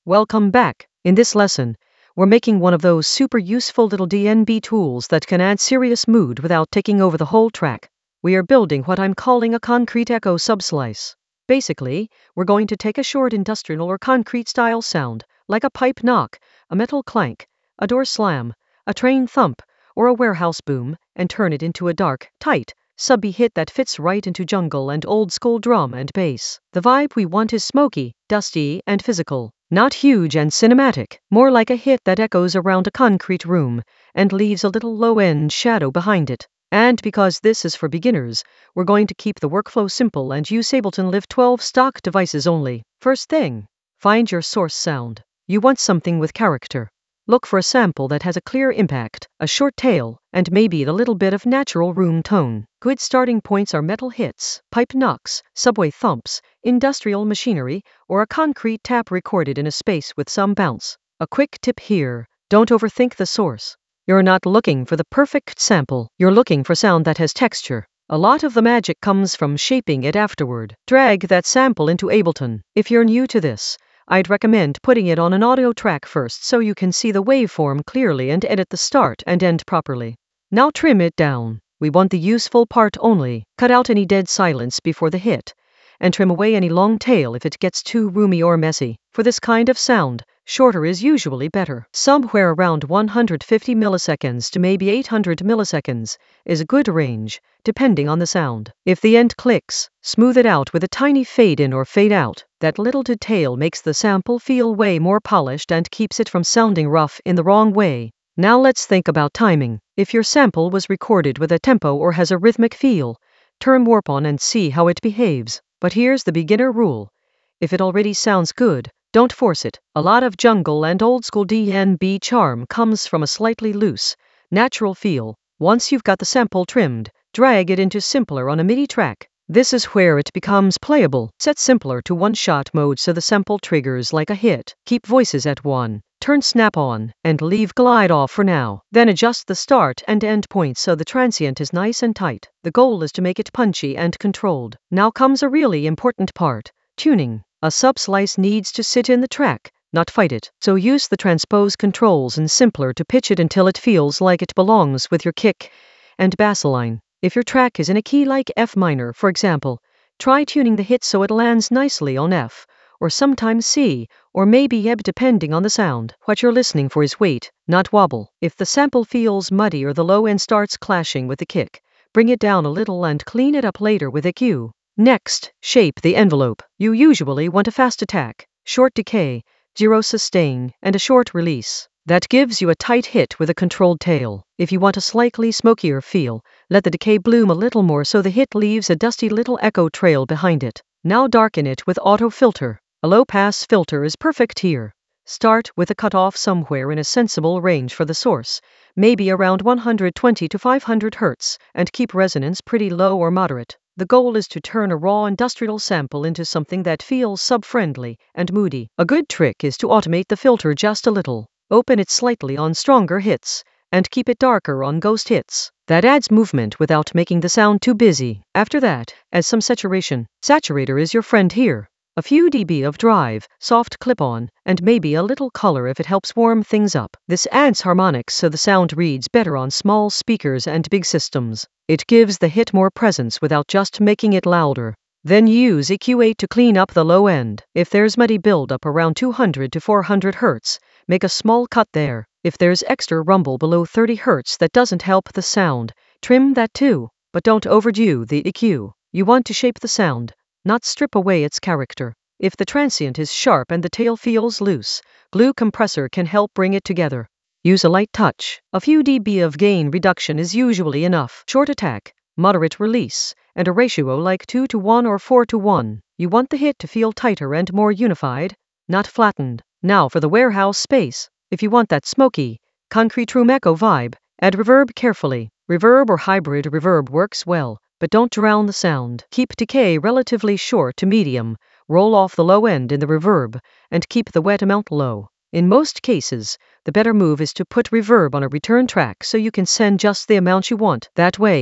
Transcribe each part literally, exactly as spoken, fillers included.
Welcome back. In this lesson, we're making one of those super useful little D N B tools that can add serious mood without taking over the whole track. We are building what I'm calling a concrete echo subslice. Basically, we're going to take a short industrial or concrete style sound, like a pipe knock, a metal clank, a door slam, a train thump, or a warehouse boom, and turn it into a dark, tight, subby hit that fits right into jungle and old school drum and bass. The vibe we want is smoky, dusty, and physical. Not huge and cinematic, more like a hit that echoes around a concrete room and leaves a little low-end shadow behind it. And because this is for beginners, we're going to keep the workflow simple and use Ableton Live twelve stock devices only. First thing, find your source sound. You want something with character. Look for a sample that has a clear impact, a short tail, and maybe a little bit of natural room tone. Good starting points are metal hits, pipe knocks, subway thumps, industrial machinery, or a concrete tap recorded in a space with some bounce. A quick tip here, don't overthink the source. You're not looking for the perfect sample, you're looking for sound that has texture. A lot of the magic comes from shaping it afterward. Drag that sample into Ableton. If you're new to this, I'd recommend putting it on an audio track first so you can see the waveform clearly and edit the start and end properly. Now trim it down. We want the useful part only. Cut out any dead silence before the hit, and trim away any long tail if it gets too roomy or messy. For this kind of sound, shorter is usually better. Somewhere around one hundred fifty milliseconds to maybe eight hundred milliseconds is a good range, depending on the sound. If the end clicks, smooth it out with a tiny fade in or fade out. That little detail makes the sample feel way more polished and keeps it from sounding rough in the wrong way. Now let's think about timing. If your sample was recorded with a tempo or has a rhythmic feel, turn warp on and see how it behaves. But here's the beginner rule. If it already sounds good, don't force it. A lot of jungle and old school D N B charm comes from a slightly loose, natural feel. Once you've got the sample trimmed, drag it into simpler on a MIDI track. This is where it becomes playable. Set simpler to one-shot mode so the sample triggers like a hit. Keep voices at one. Turn snap on, and leave glide off for now. Then adjust the start and end points so the transient is nice and tight. The goal is to make it punchy and controlled. Now comes a really important part, tuning. A subslice needs to sit in the track, not fight it. So use the transpose controls and simpler to pitch it until it feels like it belongs with your kick and bass line. If your track is in a key like F minor, for example, try tuning the hit so it lands nicely on F, or sometimes C, or maybe E B depending on the sound. What you're listening for is weight, not wobble. If the sample feels muddy or the low end starts clashing with the kick, bring it down a little and clean it up later with E Q. Next, shape the envelope. You usually want a fast attack, short decay, zero sustain, and a short release. That gives you a tight hit with a controlled tail. If you want a slightly smokier feel, let the decay bloom a little more so the hit leaves a dusty little echo trail behind it. Now darken it with auto filter. A low-pass filter is perfect here. Start with a cutoff somewhere in a sensible range for the source, maybe around one hundred twenty to five hundred hertz, and keep resonance pretty low or moderate. The goal is to turn a raw industrial sample into something that feels sub-friendly and moody. A good trick is to automate the filter just a little. Open it slightly on stronger hits, and keep it darker on ghost hits. That adds movement without making the sound too busy. After that, add some saturation. Saturator is your friend here. A few dB of drive, soft clip-on, and maybe a little color if it helps warm things up. This adds harmonics so the sound reads better on small speakers and big systems. It gives the hit more presence without just making it louder. Then use E Q eight to clean up the low end. If there's muddy buildup around two hundred to four hundred hertz, make a small cut there. If there's extra rumble below thirty hertz that doesn't help the sound, trim that too. But don't overdo the E Q. You want to shape the sound, not strip away its character. If the transient is sharp and the tail feels loose, glue compressor can help bring it together. Use a light touch. A few dB of gain reduction is usually enough. Short attack, moderate release, and a ratio like two to one or four to one. You want the hit to feel tighter and more unified, not flattened. Now for the warehouse space. If you want that smoky, concrete room echo vibe, add reverb carefully. Reverb or hybrid reverb works well, but don't drown the sound. Keep decay relatively short to medium, roll off the low end in the reverb, and keep the wet amount low. In most cases, the better move is to put reverb on a return track so you can send just the amount you want. That way,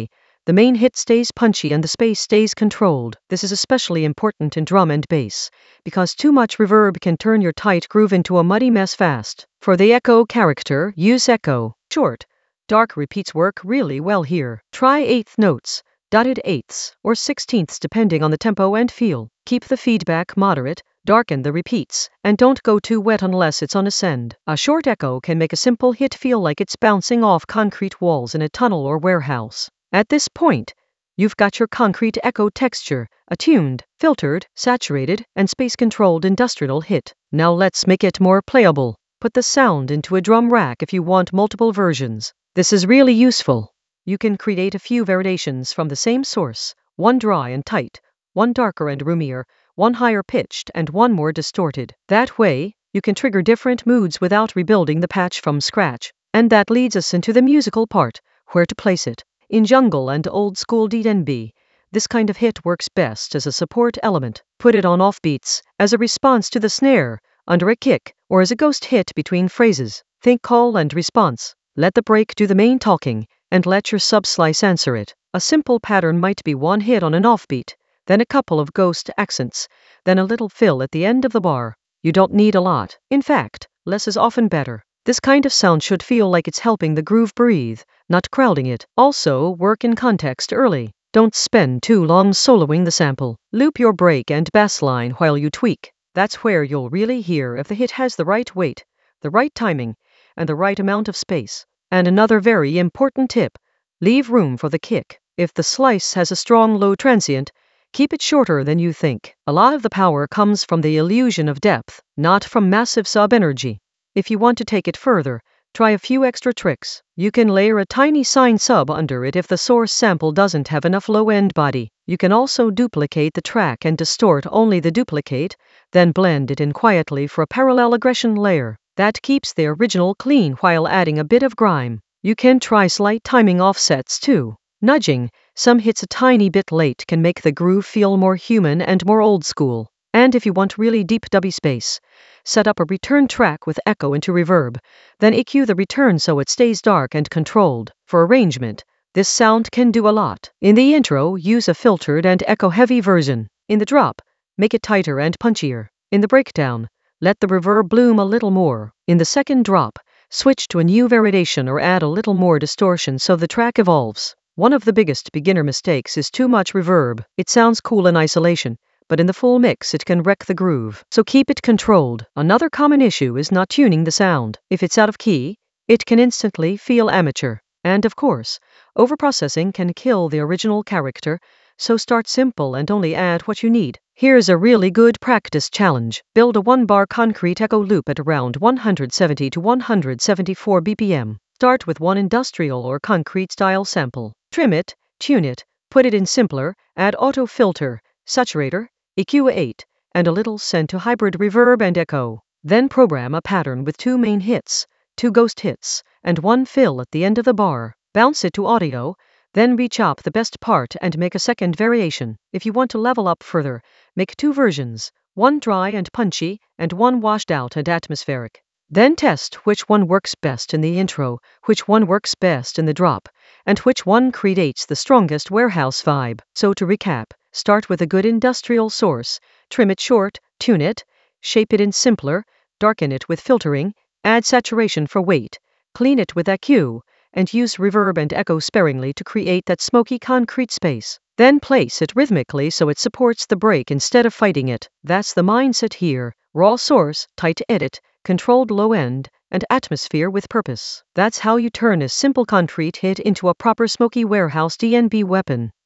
The main hit stays punchy and the space stays controlled. This is especially important in drum and bass, because too much reverb can turn your tight groove into a muddy mess fast. For the echo character, use echo. Short, dark repeats work really well here. Try eighth notes, dotted eighths, or sixteenths depending on the tempo and feel. Keep the feedback moderate, darken the repeats, and don't go too wet unless it's on ascend. A short echo can make a simple hit feel like it's bouncing off concrete walls in a tunnel or warehouse. At this point, you've got your concrete echo texture, a tuned, filtered, saturated, and space-controlled industrial hit. Now let's make it more playable. Put the sound into a drum rack if you want multiple versions. This is really useful. You can create a few variations from the same source, one dry and tight, one darker and roomier, one higher pitched, and one more distorted. That way, you can trigger different moods without rebuilding the patch from scratch. And that leads us into the musical part, where to place it. In jungle and old school D and B, this kind of hit works best as a support element. Put it on offbeats, as a response to the snare, under a kick, or as a ghost hit between phrases. Think call and response. Let the break do the main talking, and let your subslice answer it. A simple pattern might be one hit on an offbeat, then a couple of ghost accents, then a little fill at the end of the bar. You don't need a lot. In fact, less is often better. This kind of sound should feel like it's helping the groove breathe, not crowding it. Also, work in context early. Don't spend too long soloing the sample. Loop your break and bass line while you tweak. That's where you'll really hear if the hit has the right weight, the right timing, and the right amount of space. And another very important tip, leave room for the kick. If the slice has a strong low transient, keep it shorter than you think. A lot of the power comes from the illusion of depth, not from massive sub-energy. If you want to take it further, try a few extra tricks. You can layer a tiny sine sub under it if the source sample doesn't have enough low-end body. You can also duplicate the track and distort only the duplicate, then blend it in quietly for a parallel aggression layer. That keeps the original clean while adding a bit of grime. You can try slight timing offsets too. Nudging some hits a tiny bit late can make the groove feel more human and more old school. And if you want really deep dubby space, set up a return track with echo into reverb, then E Q the return so it stays dark and controlled. For arrangement, this sound can do a lot. In the intro, use a filtered and echo-heavy version. In the drop, make it tighter and punchier. In the breakdown, let the reverb bloom a little more. In the second drop, switch to a new variation or add a little more distortion so the track evolves. One of the biggest beginner mistakes is too much reverb. It sounds cool in isolation, but in the full mix it can wreck the groove. So keep it controlled. Another common issue is not tuning the sound. If it's out of key, it can instantly feel amateur. And of course, overprocessing can kill the original character, so start simple and only add what you need. Here's a really good practice challenge. Build a one-bar concrete echo loop at around one hundred seventy to one hundred seventy-four B P M. Start with one industrial or concrete style sample. Trim it, tune it, put it in simpler, add auto filter, saturator, E Q eight, and a little send to hybrid reverb and echo. Then program a pattern with two main hits, two ghost hits, and one fill at the end of the bar. Bounce it to audio, then rechop the best part and make a second variation. If you want to level up further, make two versions, one dry and punchy, and one washed out and atmospheric. Then test which one works best in the intro, which one works best in the drop, and which one creates the strongest warehouse vibe. So to recap, start with a good industrial source, trim it short, tune it, shape it in simpler, darken it with filtering, add saturation for weight, clean it with E Q, and use reverb and echo sparingly to create that smoky concrete space. Then place it rhythmically so it supports the break instead of fighting it. That's the mindset here. Raw source, tight edit, controlled low end, and atmosphere with purpose. That's how you turn a simple concrete hit into a proper smoky warehouse D and B weapon.